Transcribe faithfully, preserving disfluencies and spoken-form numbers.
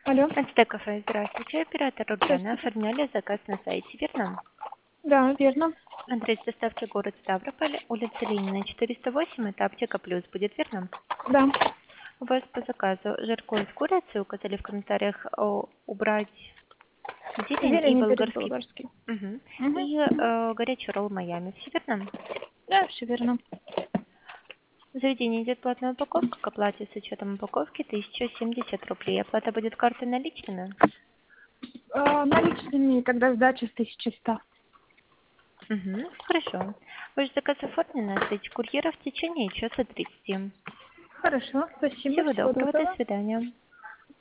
Алло. Это кафе. Здравствуйте. Оператор Руджана. Здравствуйте. Оформляли заказ на сайте, верно? Да, верно. Адрес доставки город Ставрополь, улица Ленина, четыреста восемь, это аптека плюс, будет верно? Да. У вас по заказу жаркое с курицей, указали в комментариях о, убрать зелень и Зелень и перец болгарский, болгарский. мгм, Угу. и э, горячий ролл Майами, все верно? Да, все верно. В заведении идет платная упаковка, к оплате с учетом упаковки тысяча семьдесят рублей. Оплата будет картой наличными? А, наличными тогда сдача с тысячи ста. Угу, хорошо. Ваш заказ оформлен на сайте курьера в течение часа тридцати. Хорошо, спасибо, Всего всего доброго, до доброго. свидания.